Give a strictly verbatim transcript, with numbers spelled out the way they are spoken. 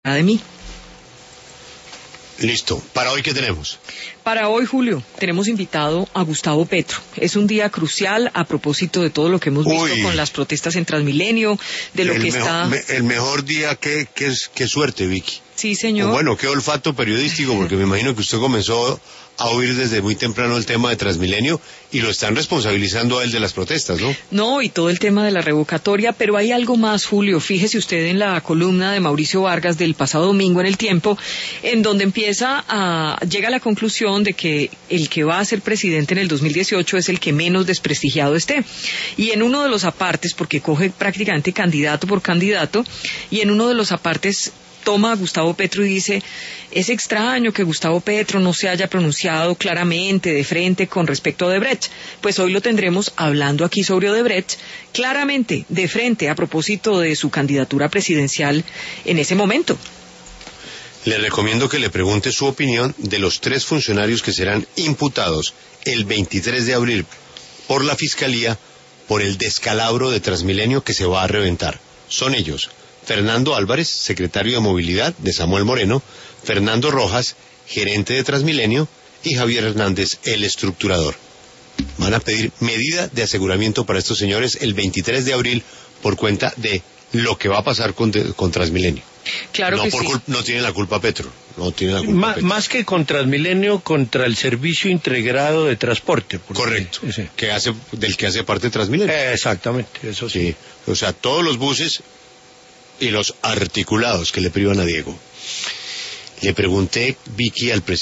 de mí. Listo. ¿Para hoy qué tenemos? Para hoy, Julio, tenemos invitado a Gustavo Petro. Es un día crucial a propósito de todo lo que hemos visto Uy, con las protestas en Transmilenio, de lo el que mejor, está... me, el mejor día, qué, qué, qué suerte, Vicky. Sí, señor. O bueno, qué olfato periodístico, porque me imagino que usted comenzó a oír desde muy temprano el tema de Transmilenio y lo están responsabilizando a él de las protestas, ¿no? No, y todo el tema de la revocatoria, pero hay algo más, Julio. Fíjese usted en la columna de Mauricio Vargas del pasado domingo en El Tiempo, en donde empieza a... llega a la conclusión de que el que va a ser presidente en el dos mil dieciocho es el que menos desprestigiado esté. Y en uno de los apartes, porque coge prácticamente candidato por candidato, y en uno de los apartes toma a Gustavo Petro y dice, es extraño que Gustavo Petro no se haya pronunciado claramente de frente con respecto a Odebrecht. Pues hoy lo tendremos hablando aquí sobre Odebrecht, claramente, de frente, a propósito de su candidatura presidencial en ese momento. Le recomiendo que le pregunte su opinión de los tres funcionarios que serán imputados el veintitrés de abril por la Fiscalía por el descalabro de Transmilenio que se va a reventar. Son ellos: Fernando Álvarez, secretario de Movilidad de Samuel Moreno; Fernando Rojas, gerente de Transmilenio; y Javier Hernández, el estructurador. Van a pedir medida de aseguramiento para estos señores el veintitrés de abril por cuenta de lo que va a pasar con, de, con Transmilenio. Claro no que por sí. No tiene la culpa Petro. No tiene la culpa Ma, Petro. Más que contra Transmilenio, contra el servicio integrado de transporte. Porque, Correcto. Sí. Que hace, del que hace parte Transmilenio. Eh, exactamente, eso sí. Sí. O sea, todos los buses y los articulados que le privan a Diego. Le pregunté, Vicky, al presidente